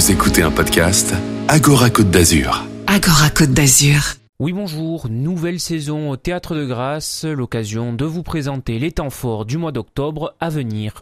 Vous écoutez un podcast Agora Côte d'Azur. Agora Côte d'Azur. Oui bonjour, nouvelle saison au Théâtre de Grasse, l'occasion de vous présenter les temps forts du mois d'octobre à venir.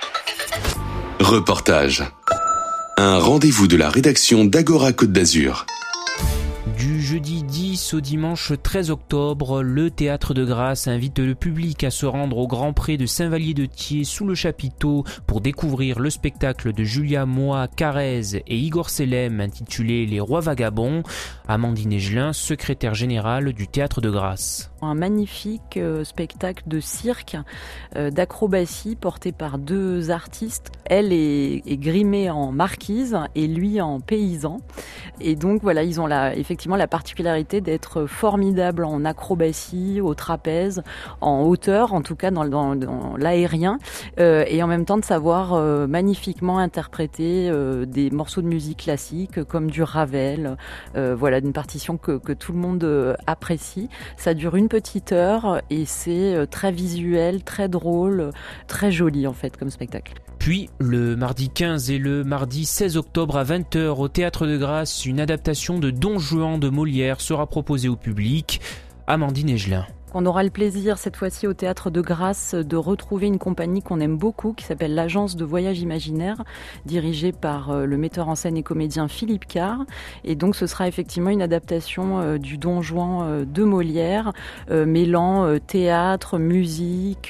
Reportage. Un rendez-vous de la rédaction d'Agora Côte d'Azur. Du jeudi 10 au dimanche 13 octobre, le Théâtre de Grasse invite le public à se rendre au Grand Pré de Saint-Vallier-de-Thiers sous le chapiteau pour découvrir le spectacle de Julia Moix Carrez et Igor Selem intitulé Les Rois Vagabonds. Amandine Egelin, secrétaire générale du Théâtre de Grasse. Un magnifique spectacle de cirque, d'acrobatie porté par deux artistes. Elle est grimée en marquise et lui en paysan. Et donc voilà, ils ont effectivement la particularité d'être formidables en acrobatie, au trapèze, en hauteur, en tout cas dans l'aérien, et en même temps de savoir magnifiquement interpréter des morceaux de musique classique comme du Ravel, voilà, d'une partition que tout le monde apprécie. Ça dure une petite heure et c'est très visuel, très drôle, très joli en fait comme spectacle. Puis, le mardi 15 et le mardi 16 octobre à 20h au Théâtre de Grasse, une adaptation de Don Juan de Molière sera proposée au public. Amandine Egelin. On aura le plaisir cette fois-ci au Théâtre de Grasse de retrouver une compagnie qu'on aime beaucoup qui s'appelle l'Agence de Voyage Imaginaire, dirigée par le metteur en scène et comédien Philippe Carr. Et donc ce sera effectivement une adaptation du Don Juan de Molière, mêlant théâtre, musique,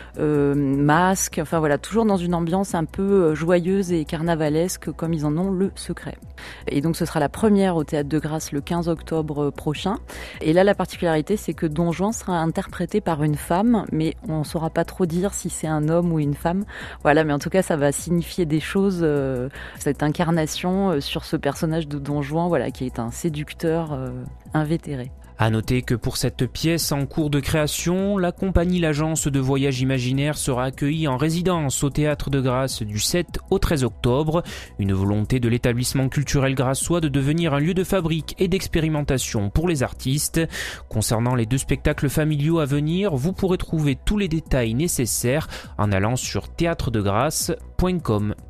masque, enfin voilà, toujours dans une ambiance un peu joyeuse et carnavalesque comme ils en ont le secret. Et donc ce sera la première au Théâtre de Grasse le 15 octobre prochain. Et là la particularité c'est que Don Juan sera interprété par une femme, mais on ne saura pas trop dire si c'est un homme ou une femme. Voilà, mais en tout cas, ça va signifier des choses, cette incarnation sur ce personnage de Don Juan, voilà, qui est un séducteur invétéré. À noter que pour cette pièce en cours de création, la compagnie L'Agence de Voyage Imaginaire sera accueillie en résidence au Théâtre de Grasse du 7 au 13 octobre. Une volonté de l'établissement culturel grassois de devenir un lieu de fabrique et d'expérimentation pour les artistes. Concernant les deux spectacles familiaux à venir, vous pourrez trouver tous les détails nécessaires en allant sur théâtredegrasse.com.